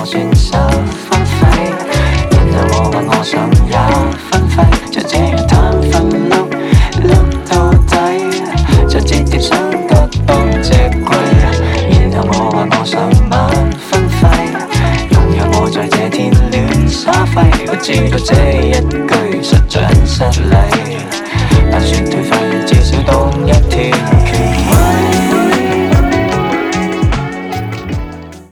我算十分廢，然後我想也分揮，就這樣攤分碌到底，再折疊想得到這貴，然後我想萬分廢，容讓我在這天亂耍廢，我知道這一